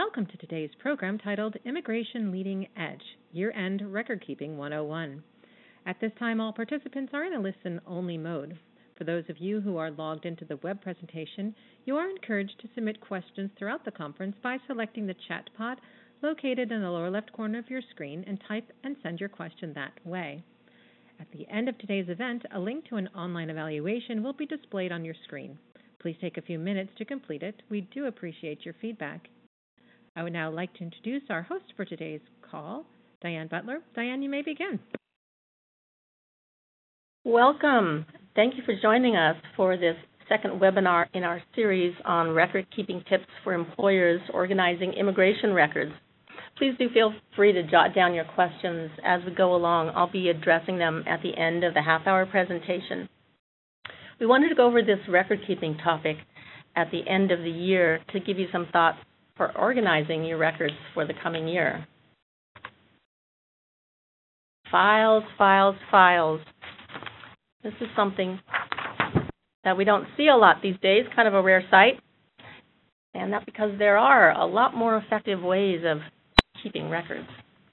Welcome to today's program titled Immigration Leading Edge, Year-End Record Keeping 101. At this time, all participants are in a listen-only mode. For those of you who are logged into the web presentation, you are encouraged to submit questions throughout the conference by selecting the chat pod located in the lower left corner of your screen and type and send your question that way. At the end of today's event, a link to an online evaluation will be displayed on your screen. Please take a few minutes to complete it. We do appreciate your feedback. I would now like to introduce our host for today's call, Diane Butler. Diane, you may begin. Welcome. Thank you for joining us for this second webinar in our series on record-keeping tips for employers organizing immigration records. Please do feel free to jot down your questions as we go along. I'll be addressing them at the end of the half-hour presentation. We wanted to go over this record-keeping topic at the end of the year to give you some thoughts for organizing your records for the coming year. Files, files, files. This is something that we don't see a lot these days, kind of a rare sight, and that's because there are a lot more effective ways of keeping records.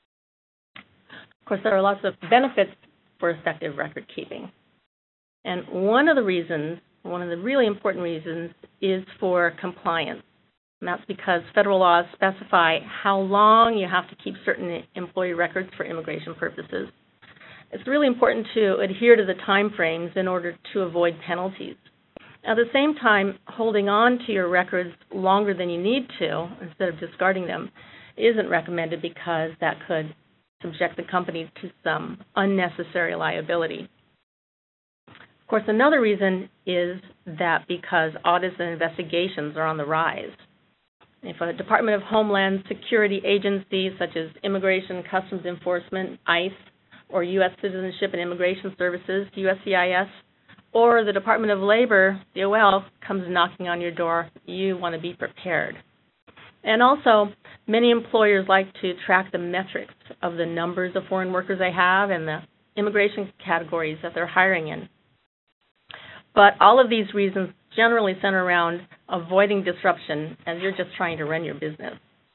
Of course, there are lots of benefits for effective record keeping. And one of the really important reasons, is for compliance. And that's because federal laws specify how long you have to keep certain employee records for immigration purposes. It's really important to adhere to the time frames in order to avoid penalties. At the same time, holding on to your records longer than you need to, instead of discarding them, isn't recommended because that could subject the company to some unnecessary liability. Of course, another reason is that because audits and investigations are on the rise. If a Department of Homeland Security agency such as Immigration Customs Enforcement, ICE, or U.S. Citizenship and Immigration Services, USCIS, or the Department of Labor, DOL, comes knocking on your door, you want to be prepared. And also, many employers like to track the metrics of the numbers of foreign workers they have and the immigration categories that they're hiring in. But all of these reasons generally center around avoiding disruption as you're just trying to run your business.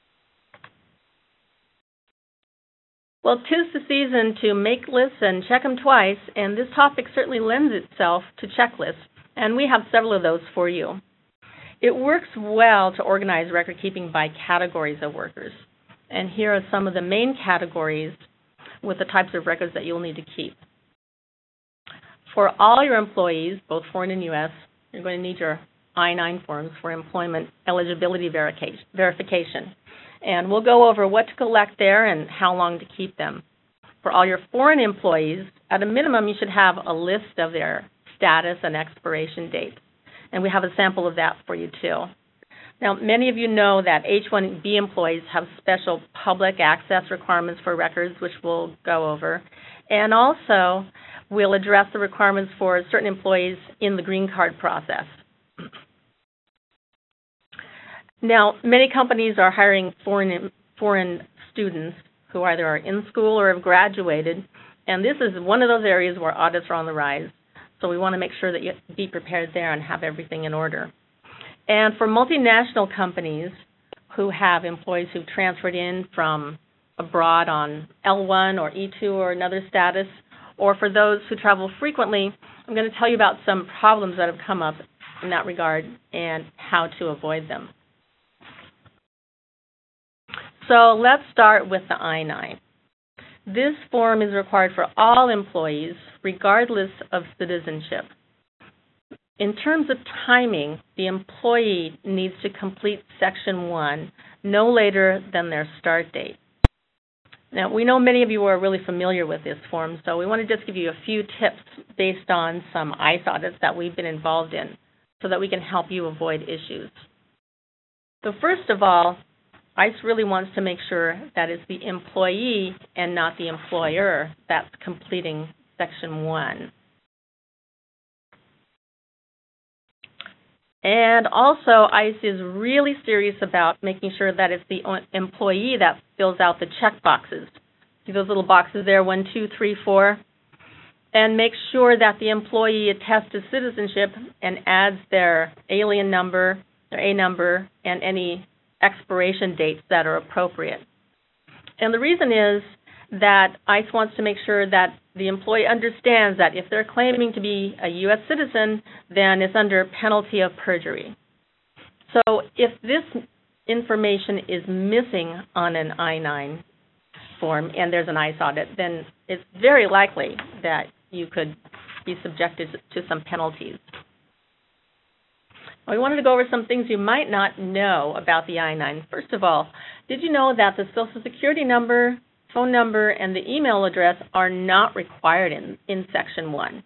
Well, 'tis the season to make lists and check them twice, and this topic certainly lends itself to checklists, and we have several of those for you. It works well to organize record keeping by categories of workers, and here are some of the main categories with the types of records that you'll need to keep. For all your employees, both foreign and U.S., you're going to need your I-9 forms for employment eligibility verification. And we'll go over what to collect there and how long to keep them. For all your foreign employees, at a minimum, you should have a list of their status and expiration dates. And we have a sample of that for you, too. Now, many of you know that H-1B employees have special public access requirements for records, which we'll go over. And also, we'll address the requirements for certain employees in the green card process. Now, many companies are hiring foreign students who either are in school or have graduated, and this is one of those areas where audits are on the rise. So we want to make sure that you be prepared there and have everything in order. And for multinational companies who have employees who've transferred in from abroad on L1 or E2 or another status, or for those who travel frequently, I'm going to tell you about some problems that have come up in that regard and how to avoid them. So let's start with the I-9. This form is required for all employees, regardless of citizenship. In terms of timing, the employee needs to complete Section 1 no later than their start date. Now, we know many of you are really familiar with this form, so we want to just give you a few tips based on some ICE audits that we've been involved in so that we can help you avoid issues. So first of all, ICE really wants to make sure that it's the employee and not the employer that's completing Section 1. And also, ICE is really serious about making sure that it's the employee that fills out the check boxes. See those little boxes there, 1, 2, 3, 4? And make sure that the employee attests to citizenship and adds their alien number, their A number, and any expiration dates that are appropriate. And the reason is that ICE wants to make sure that the employee understands that if they're claiming to be a U.S. citizen, then it's under penalty of perjury. So if this information is missing on an I-9 form and there's an ICE audit, then it's very likely that you could be subjected to some penalties. We wanted to go over some things you might not know about the I-9. First of all, did you know that the Social Security number, phone number, and the email address are not required in Section 1?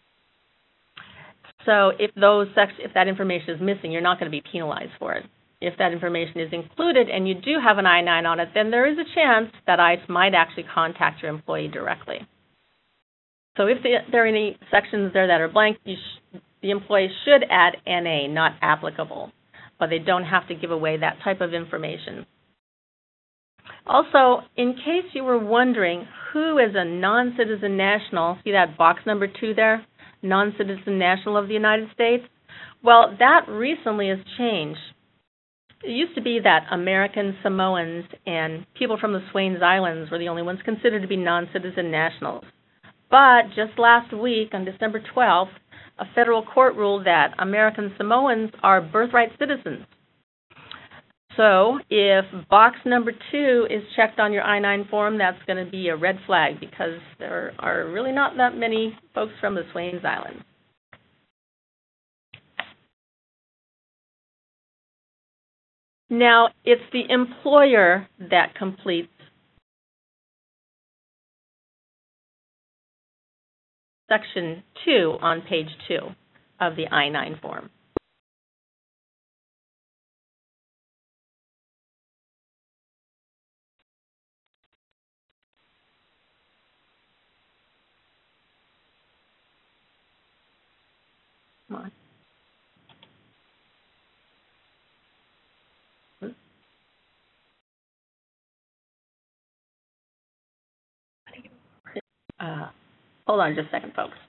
So if that information is missing, you're not going to be penalized for it. If that information is included and you do have an I-9 on it, then there is a chance that ICE might actually contact your employee directly. So if there are any sections there that are blank, the employee should add NA, not applicable, but they don't have to give away that type of information. Also, in case you were wondering who is a non-citizen national, see that box number 2 there, non-citizen national of the United States? Well, that recently has changed. It used to be that American Samoans and people from the Swains Islands were the only ones considered to be non-citizen nationals. But just last week, on December 12th, a federal court ruled that American Samoans are birthright citizens. So if box number 2 is checked on your I-9 form, that's going to be a red flag because there are really not that many folks from the Swains Islands. Now, it's the employer that completes Section 2 on page 2 of the I-9 form. Come on. Hold on just a second, folks.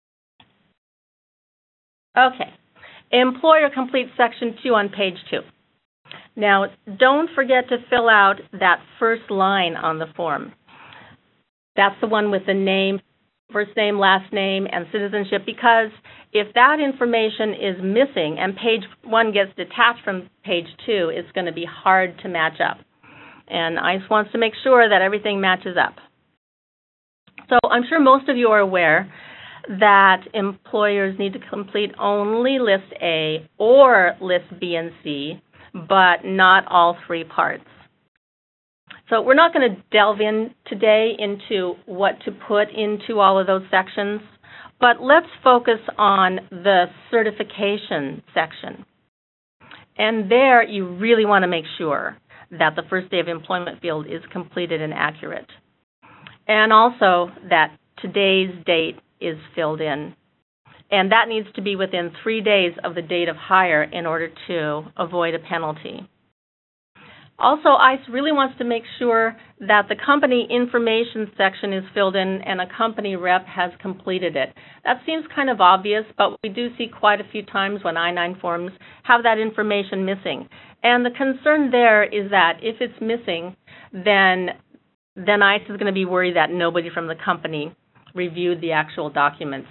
Okay. Employer completes Section 2 on page 2. Now, don't forget to fill out that first line on the form. That's the one with the name, first name, last name, and citizenship, because if that information is missing and page 1 gets detached from page 2, it's going to be hard to match up. And ICE wants to make sure that everything matches up. So I'm sure most of you are aware that employers need to complete only List A or List B and C, but not all 3 parts. So we're not going to delve in today into what to put into all of those sections, but let's focus on the certification section. And there you really want to make sure that the first day of employment field is completed and accurate. And also that today's date is filled in. And that needs to be within 3 days of the date of hire in order to avoid a penalty. Also, ICE really wants to make sure that the company information section is filled in and a company rep has completed it. That seems kind of obvious, but we do see quite a few times when I-9 forms have that information missing. And the concern there is that if it's missing, then ICE is going to be worried that nobody from the company reviewed the actual documents.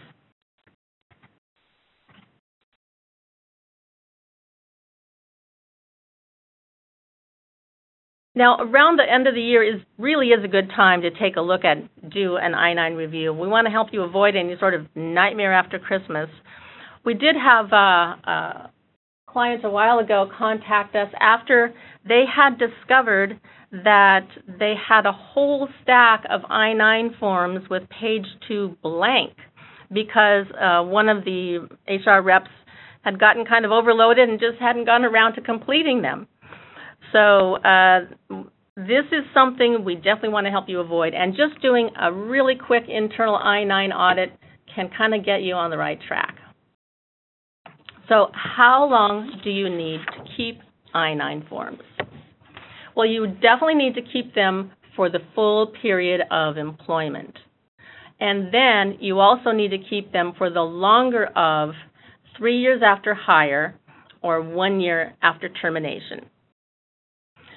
Now, around the end of the year really is a good time to take a look at, do an I-9 review. We want to help you avoid any sort of nightmare after Christmas. We did have clients a while ago contact us after they had discovered that they had a whole stack of I-9 forms with page 2 blank because one of the HR reps had gotten kind of overloaded and just hadn't gone around to completing them. So this is something we definitely want to help you avoid. And just doing a really quick internal I-9 audit can kind of get you on the right track. So how long do you need to keep I-9 forms? Well, you definitely need to keep them for the full period of employment. And then you also need to keep them for the longer of 3 years after hire or 1 year after termination.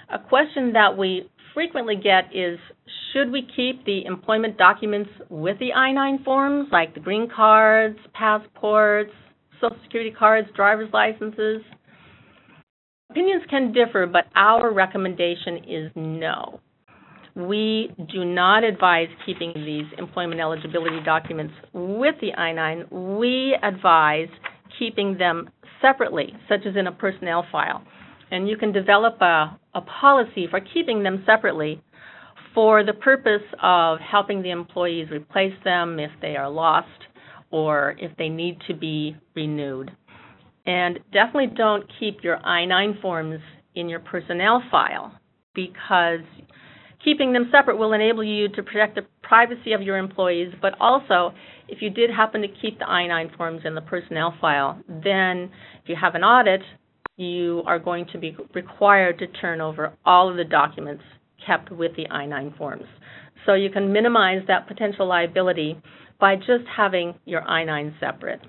A question that we frequently get is, should we keep the employment documents with the I-9 forms, like the green cards, passports, Social Security cards, driver's licenses? Opinions can differ, but our recommendation is no. We do not advise keeping these employment eligibility documents with the I-9. We advise keeping them separately, such as in a personnel file. And you can develop a policy for keeping them separately for the purpose of helping the employees replace them if they are lost or if they need to be renewed. And definitely don't keep your I-9 forms in your personnel file, because keeping them separate will enable you to protect the privacy of your employees, but also if you did happen to keep the I-9 forms in the personnel file, then if you have an audit, you are going to be required to turn over all of the documents kept with the I-9 forms. So you can minimize that potential liability by just having your I-9 separate.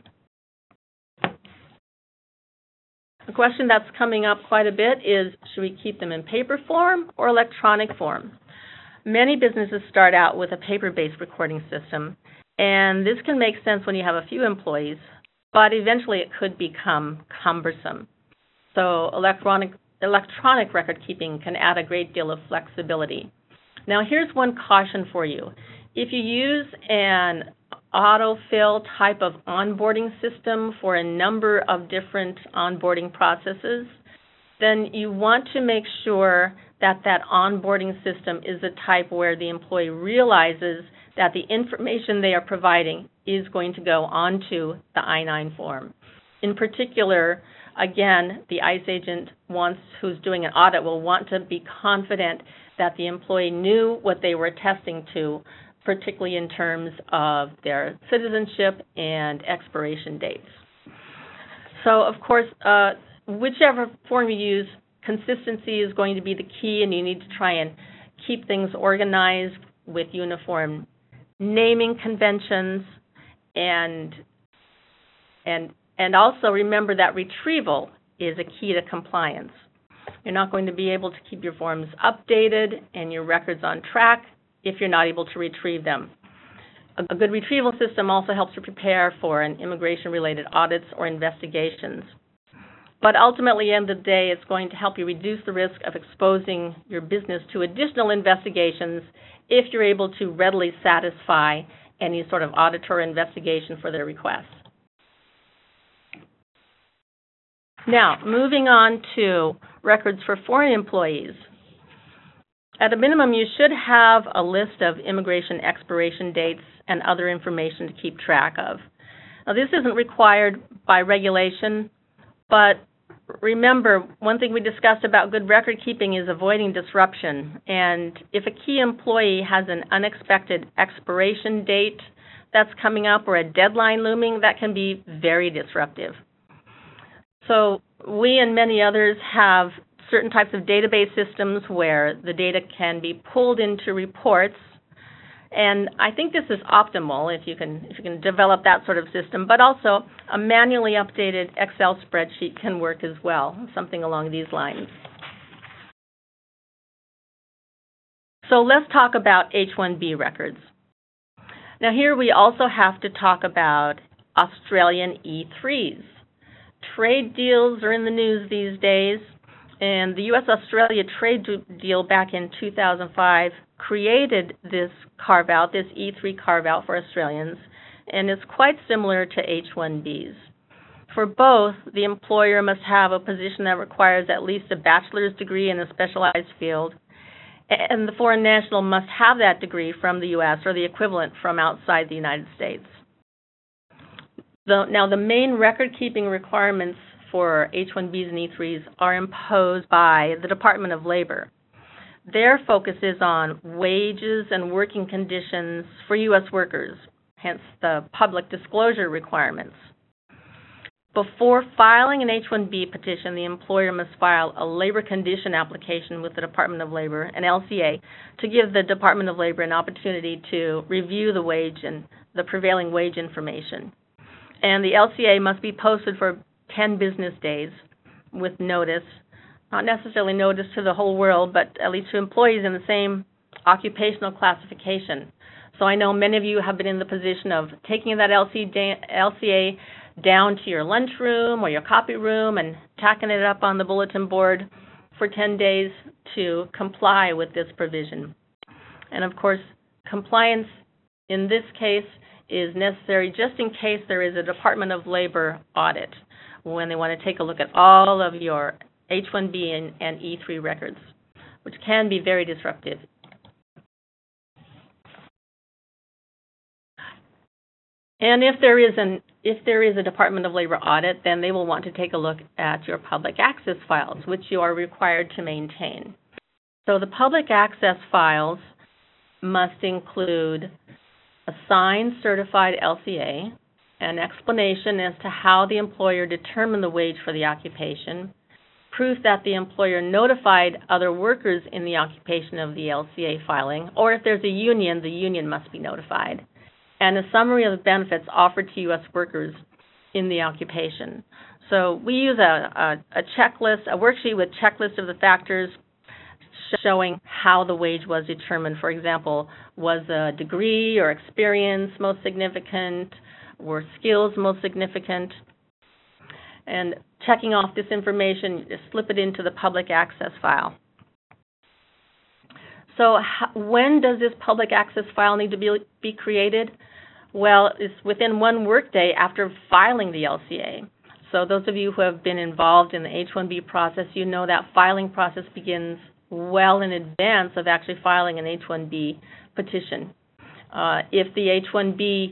A question that's coming up quite a bit is, should we keep them in paper form or electronic form? Many businesses start out with a paper-based recording system, and this can make sense when you have a few employees, but eventually it could become cumbersome. So electronic record keeping can add a great deal of flexibility. Now here's one caution for you. If you use an autofill type of onboarding system for a number of different onboarding processes, then you want to make sure that that onboarding system is a type where the employee realizes that the information they are providing is going to go onto the I-9 form. In particular, again, the ICE agent who's doing an audit will want to be confident that the employee knew what they were attesting to, particularly in terms of their citizenship and expiration dates. So, of course, whichever form you use, consistency is going to be the key, and you need to try and keep things organized with uniform naming conventions, and also remember that retrieval is a key to compliance. You're not going to be able to keep your forms updated and your records on track if you're not able to retrieve them. A good retrieval system also helps you prepare for an immigration-related audits or investigations. But ultimately, at the end of the day, it's going to help you reduce the risk of exposing your business to additional investigations if you're able to readily satisfy any sort of audit or investigation for their requests. Now, moving on to records for foreign employees. At a minimum, you should have a list of immigration expiration dates and other information to keep track of. Now, this isn't required by regulation, but remember, one thing we discussed about good record keeping is avoiding disruption. And if a key employee has an unexpected expiration date that's coming up or a deadline looming, that can be very disruptive. So we and many others have certain types of database systems where the data can be pulled into reports, and I think this is optimal if you can develop that sort of system, but also a manually updated Excel spreadsheet can work as well, something along these lines. So let's talk about H-1B records. Now here we also have to talk about Australian E-3s. Trade deals are in the news these days, and the U.S.-Australia trade deal back in 2005 created this carve-out, this E3 carve-out for Australians, and it's quite similar to H-1Bs. For both, the employer must have a position that requires at least a bachelor's degree in a specialized field, and the foreign national must have that degree from the U.S. or the equivalent from outside the United States. Now, the main record-keeping requirements for H-1Bs and E-3s are imposed by the Department of Labor. Their focus is on wages and working conditions for U.S. workers, hence the public disclosure requirements. Before filing an H-1B petition, the employer must file a labor condition application with the Department of Labor, an LCA, to give the Department of Labor an opportunity to review the wage and the prevailing wage information. And the LCA must be posted for 10 business days with notice not necessarily notice to the whole world, but at least to employees in the same occupational classification. So I know many of you have been in the position of taking that LCA down to your lunchroom or your copy room and tacking it up on the bulletin board for 10 days to comply with this provision. And of course, compliance in this case is necessary just in case there is a Department of Labor audit when they want to take a look at all of your H-1B and E-3 records, which can be very disruptive. And if there is a Department of Labor audit, then they will want to take a look at your public access files, which you are required to maintain. So the public access files must include a signed certified LCA, an explanation as to how the employer determined the wage for the occupation, proof that the employer notified other workers in the occupation of the LCA filing, or if there's a union, the union must be notified, and a summary of the benefits offered to U.S. workers in the occupation. So we use a checklist, a worksheet with checklist of the factors showing how the wage was determined. For example, was a degree or experience most significant? Were skills most significant? And checking off this information, slip it into the public access file. So when does this public access file need to be created? Well, it's within 1 workday after filing the LCA. So those of you who have been involved in the H-1B process, you know that filing process begins well in advance of actually filing an H-1B petition. If the H-1B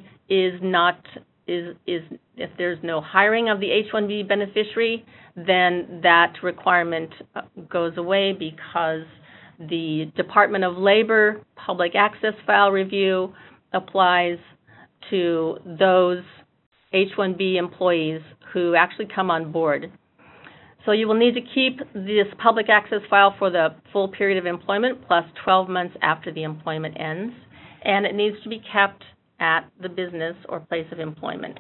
if there's no hiring of the H-1B beneficiary, then that requirement goes away because the Department of Labor public access file review applies to those H-1B employees who actually come on board. So you will need to keep this public access file for the full period of employment plus 12 months after the employment ends, and it needs to be kept at the business or place of employment.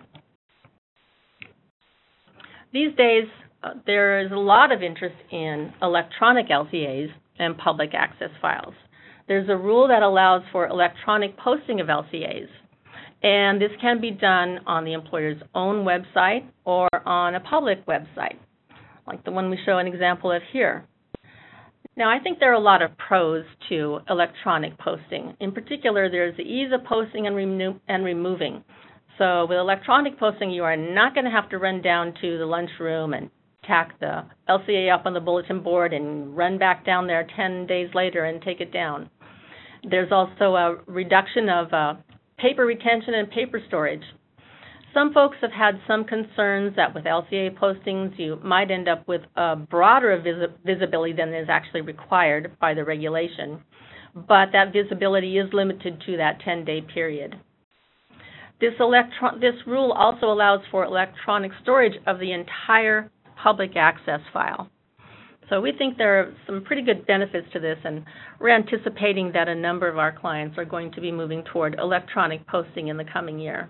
These days, there is a lot of interest in electronic LCAs and public access files. There's a rule that allows for electronic posting of LCAs, and this can be done on the employer's own website or on a public website, like the one we show an example of here. Now, I think there are a lot of pros to electronic posting. In particular, there's the ease of posting and removing. So with electronic posting, you are not going to have to run down to the lunchroom and tack the LCA up on the bulletin board and run back down there 10 days later and take it down. There's also a reduction of paper retention and paper storage. Some folks have had some concerns that with LCA postings, you might end up with a broader visibility than is actually required by the regulation, but that visibility is limited to that 10-day period. This rule also allows for electronic storage of the entire public access file. So we think there are some pretty good benefits to this, and we're anticipating that a number of our clients are going to be moving toward electronic posting in the coming year.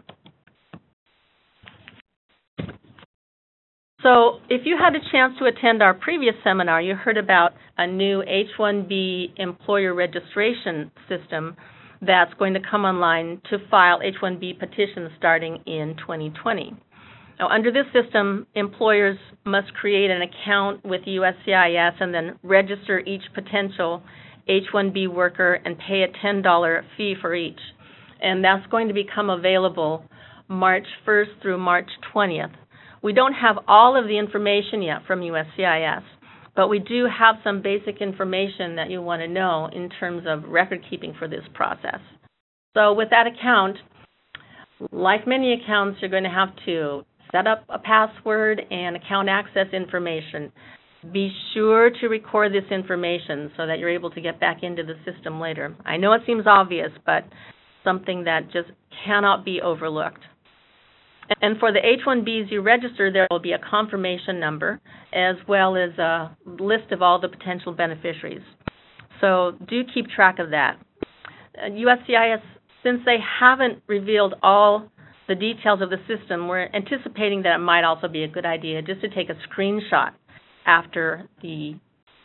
So if you had a chance to attend our previous seminar, you heard about a new H-1B employer registration system that's going to come online to file H-1B petitions starting in 2020. Now, under this system, employers must create an account with USCIS and then register each potential H-1B worker and pay a $10 fee for each. And that's going to become available March 1st through March 20th. We don't have all of the information yet from USCIS, but we do have some basic information that you want to know in terms of record keeping for this process. So with that account, like many accounts, you're going to have to set up a password and account access information. Be sure to record this information so that you're able to get back into the system later. I know it seems obvious, but something that just cannot be overlooked. And for the H-1Bs you register, there will be a confirmation number as well as a list of all the potential beneficiaries. So do keep track of that. USCIS, since they haven't revealed all the details of the system, we're anticipating that it might also be a good idea just to take a screenshot after the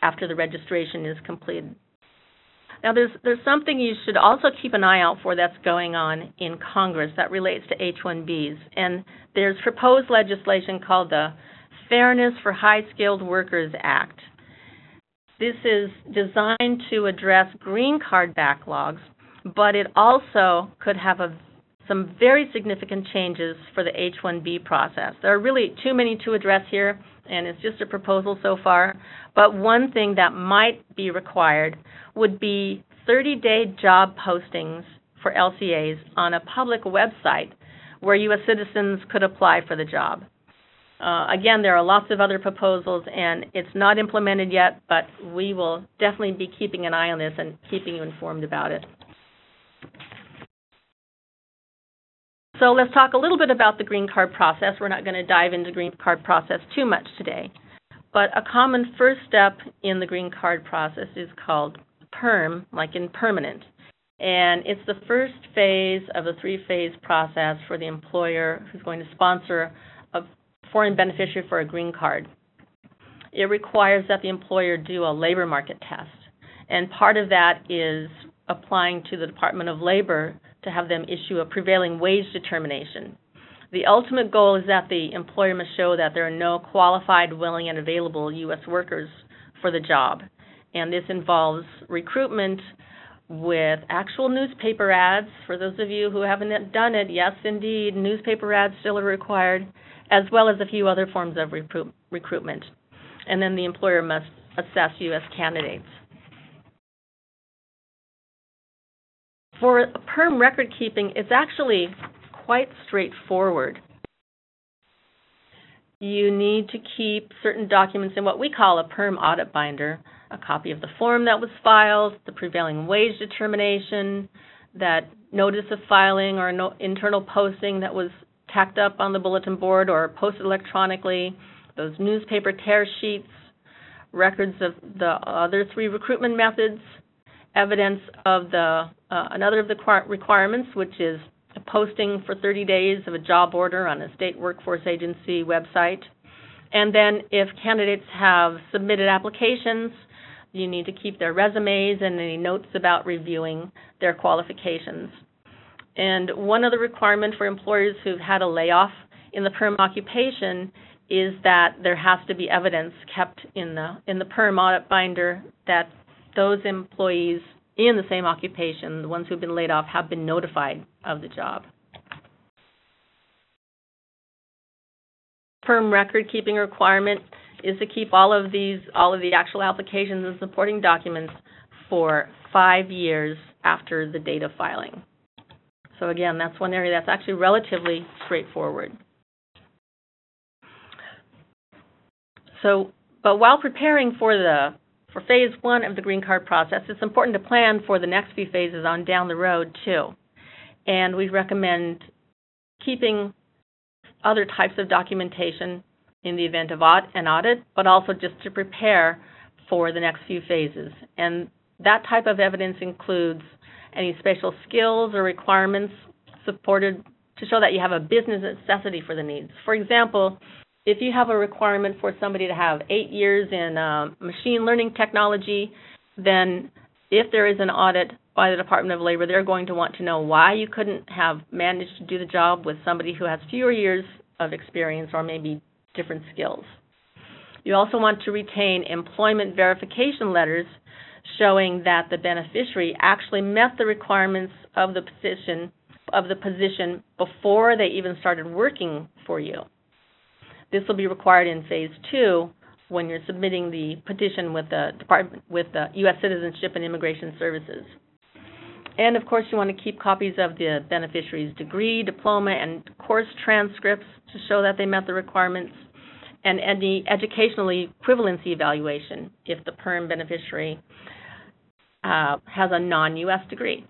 after the registration is completed. Now, there's something you should also keep an eye out for that's going on in Congress that relates to H-1Bs. And there's proposed legislation called the Fairness for High-Skilled Workers Act. This is designed to address green card backlogs, but it also could have some very significant changes for the H-1B process. There are really too many to address here, and it's just a proposal so far. But one thing that might be required would be 30-day job postings for LCAs on a public website where U.S. citizens could apply for the job. Again, there are lots of other proposals, and it's not implemented yet, but we will definitely be keeping an eye on this and keeping you informed about it. So let's talk a little bit about the green card process. We're not going to dive into the green card process too much today, but a common first step in the green card process is called PERM, like in permanent, and it's the first phase of a three-phase process for the employer who's going to sponsor a foreign beneficiary for a green card. It requires that the employer do a labor market test, and part of that is applying to the Department of Labor to have them issue a prevailing wage determination. The ultimate goal is that the employer must show that there are no qualified, willing, and available U.S. workers for the job. And this involves recruitment with actual newspaper ads. For those of you who haven't done it, yes, indeed, newspaper ads still are required, as well as a few other forms of recruitment. And then the employer must assess U.S. candidates. For PERM record keeping, it's actually quite straightforward. You need to keep certain documents in what we call a PERM audit binder, a copy of the form that was filed, the prevailing wage determination, that notice of filing or internal posting that was tacked up on the bulletin board or posted electronically, those newspaper tear sheets, records of the other three recruitment methods, evidence of another of the requirements, which is a posting for 30 days of a job order on a state workforce agency website. And then if candidates have submitted applications, you need to keep their resumes and any notes about reviewing their qualifications. And one other requirement for employers who've had a layoff in the PERM occupation is that there has to be evidence kept in the PERM audit binder that those employees in the same occupation, the ones who've been laid off, have been notified of the job. PERM record keeping requirement is to keep all of the actual applications and supporting documents for 5 years after the date of filing. So again, that's one area that's actually relatively straightforward. But while preparing for phase one of the green card process, it's important to plan for the next few phases on down the road too. And we recommend keeping other types of documentation in the event of an audit, but also just to prepare for the next few phases. And that type of evidence includes any special skills or requirements supported to show that you have a business necessity for the needs. For example, if you have a requirement for somebody to have 8 years in machine learning technology, then if there is an audit by the Department of Labor, they're going to want to know why you couldn't have managed to do the job with somebody who has fewer years of experience or maybe different skills. You also want to retain employment verification letters showing that the beneficiary actually met the requirements of the position before they even started working for you. This will be required in phase 2 when you're submitting the petition with the U.S. Citizenship and Immigration Services. And of course, you want to keep copies of the beneficiary's degree, diploma, and course transcripts to show that they met the requirements, and any educational equivalency evaluation if the PERM beneficiary has a non-U.S. degree.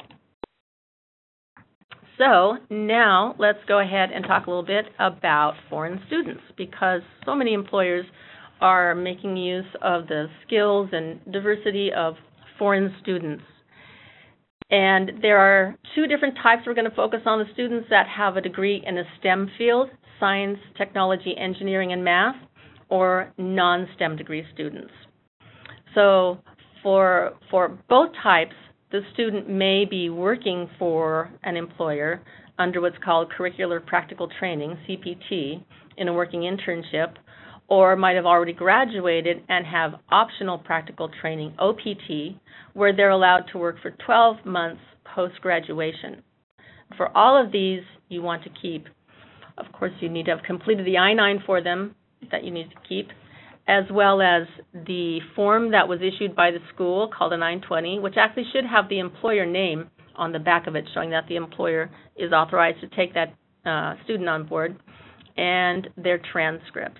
So now let's go ahead and talk a little bit about foreign students, because so many employers are making use of the skills and diversity of foreign students. And there are 2 different types we're going to focus on: the students that have a degree in a STEM field, science, technology, engineering, and math, or non-STEM degree students. So for both types, the student may be working for an employer under what's called Curricular Practical Training, CPT, in a working internship, or might have already graduated and have optional practical training, OPT, where they're allowed to work for 12 months post-graduation. For all of these, you want to keep, of course, you need to have completed the I-9 for them that you need to keep, as well as the form that was issued by the school called a 920, which actually should have the employer name on the back of it, showing that the employer is authorized to take that student on board, and their transcripts.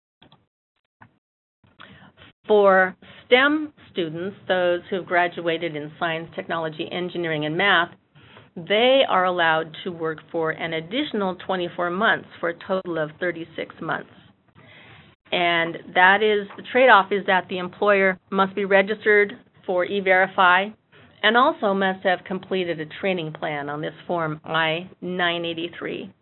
For STEM students, those who have graduated in science, technology, engineering, and math, they are allowed to work for an additional 24 months for a total of 36 months. And that is, the trade-off is that the employer must be registered for E-Verify and also must have completed a training plan on this form I-983.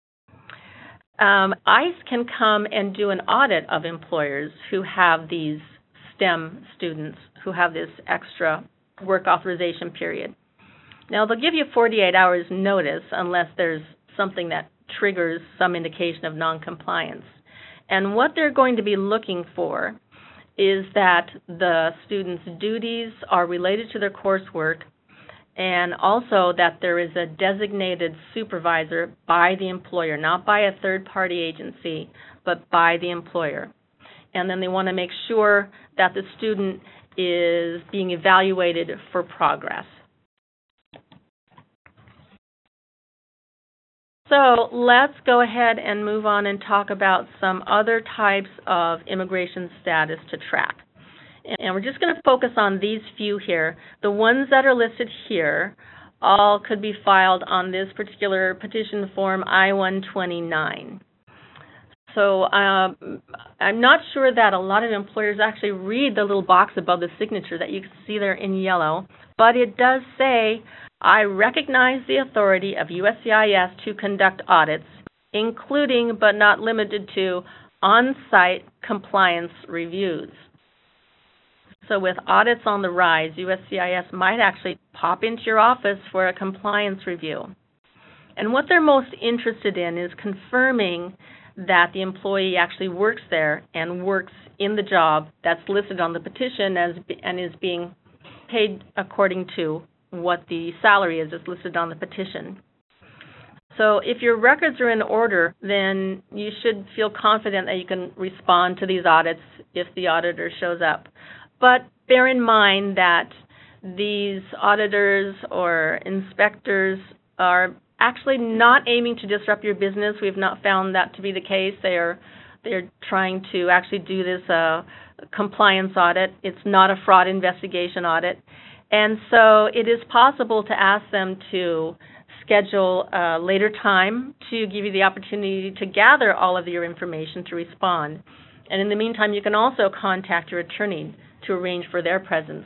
ICE can come and do an audit of employers who have these STEM students who have this extra work authorization period. Now, they'll give you 48 hours notice unless there's something that triggers some indication of noncompliance. And what they're going to be looking for is that the students' duties are related to their coursework, and also that there is a designated supervisor by the employer, not by a third-party agency, but by the employer. And then they want to make sure that the student is being evaluated for progress. So let's go ahead and move on and talk about some other types of immigration status to track. And we're just going to focus on these few here. The ones that are listed here all could be filed on this particular petition form I-129. So I'm not sure that a lot of employers actually read the little box above the signature that you can see there in yellow, but it does say, I recognize the authority of USCIS to conduct audits, including but not limited to on-site compliance reviews. So with audits on the rise, USCIS might actually pop into your office for a compliance review. And what they're most interested in is confirming that the employee actually works there and works in the job that's listed on the petition and is being paid according to what the salary is that's listed on the petition. So if your records are in order, then you should feel confident that you can respond to these audits if the auditor shows up. But bear in mind that these auditors or inspectors are actually not aiming to disrupt your business. We've not found that to be the case. They're trying to actually do this compliance audit. It's not a fraud investigation audit. And so it is possible to ask them to schedule a later time to give you the opportunity to gather all of your information to respond. And in the meantime, you can also contact your attorney to arrange for their presence.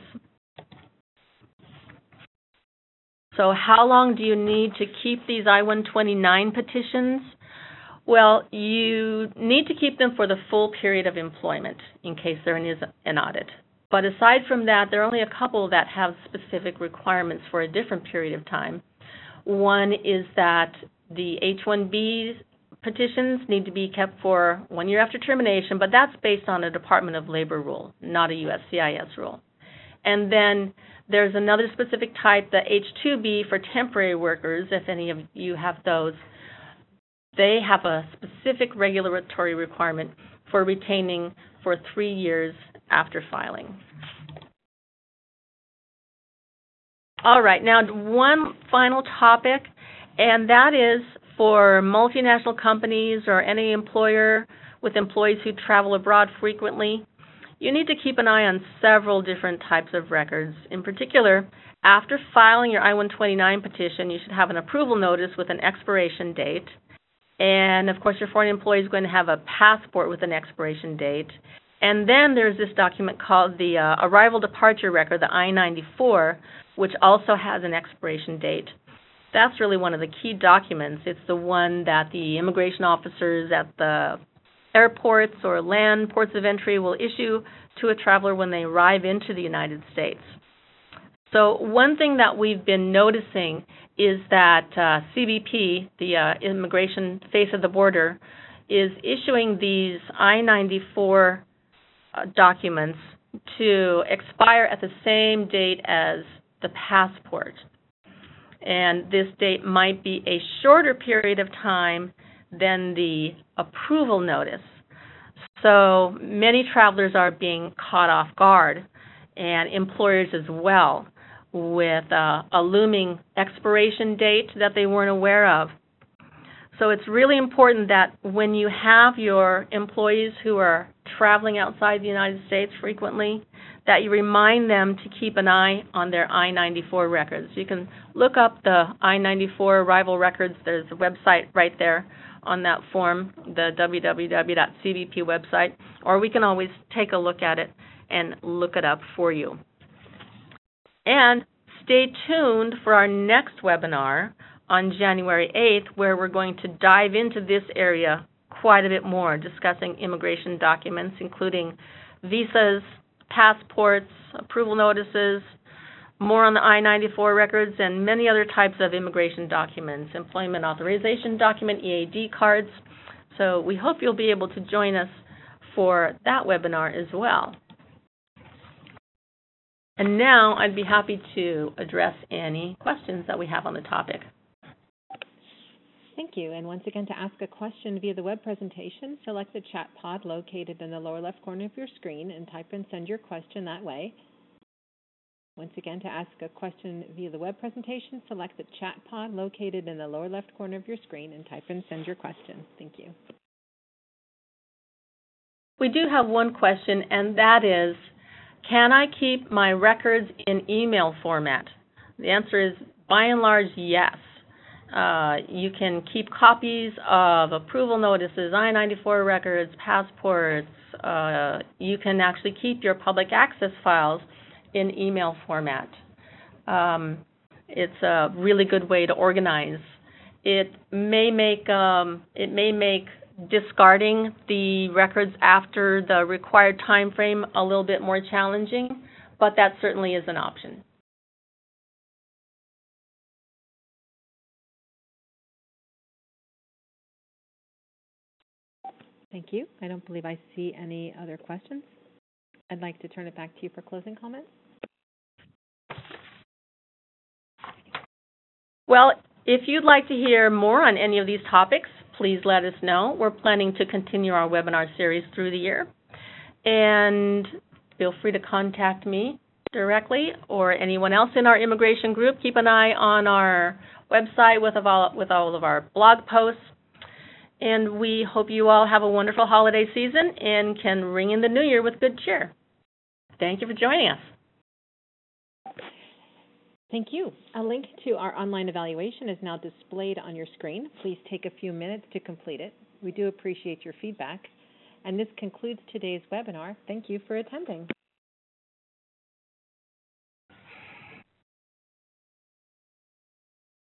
So how long do you need to keep these I-129 petitions? Well, you need to keep them for the full period of employment in case there is an audit. But aside from that, there are only a couple that have specific requirements for a different period of time. One is that the H-1B petitions need to be kept for 1 year after termination, but that's based on a Department of Labor rule, not a USCIS rule. And then there's another specific type, the H-2B for temporary workers, if any of you have those. They have a specific regulatory requirement for retaining for 3 years after filing. All right, now one final topic, and that is for multinational companies or any employer with employees who travel abroad frequently. You need to keep an eye on several different types of records. In particular, after filing your I-129 petition, you should have an approval notice with an expiration date. And of course, your foreign employee is going to have a passport with an expiration date. And then there's this document called the Arrival Departure Record, the I-94, which also has an expiration date. That's really one of the key documents. It's the one that the immigration officers at the airports or land ports of entry will issue to a traveler when they arrive into the United States. So one thing that we've been noticing is that CBP, the Immigration Face of the Border, is issuing these I-94 documents to expire at the same date as the passport. And this date might be a shorter period of time than the approval notice. So many travelers are being caught off guard, and employers as well, with a looming expiration date that they weren't aware of. So it's really important that when you have your employees who are traveling outside the United States frequently, that you remind them to keep an eye on their I-94 records. You can look up the I-94 arrival records. There's a website right there on that form, the www.cbp website, or we can always take a look at it and look it up for you. And stay tuned for our next webinar on January 8th, where we're going to dive into this area quite a bit more, discussing immigration documents, including visas, passports, approval notices, more on the I-94 records, and many other types of immigration documents, employment authorization document, EAD cards. So we hope you'll be able to join us for that webinar as well. And now I'd be happy to address any questions that we have on the topic. Thank you. And once again, to ask a question via the web presentation, select the chat pod located in the lower left corner of your screen and type and send your question that way. Once again, to ask a question via the web presentation, select the chat pod located in the lower left corner of your screen and type and send your question. Thank you. We do have one question, and that is, can I keep my records in email format? The answer is, by and large, yes. You can keep copies of approval notices, I-94 records, passports. You can actually keep your public access files in email format. It's a really good way to organize. It may make discarding the records after the required time frame a little bit more challenging, but that certainly is an option. Thank you. I don't believe I see any other questions. I'd like to turn it back to you for closing comments. Well, if you'd like to hear more on any of these topics, please let us know. We're planning to continue our webinar series through the year. And feel free to contact me directly or anyone else in our immigration group. Keep an eye on our website with all of our blog posts. And we hope you all have a wonderful holiday season and can ring in the new year with good cheer. Thank you for joining us. Thank you. A link to our online evaluation is now displayed on your screen. Please take a few minutes to complete it. We do appreciate your feedback. And this concludes today's webinar. Thank you for attending.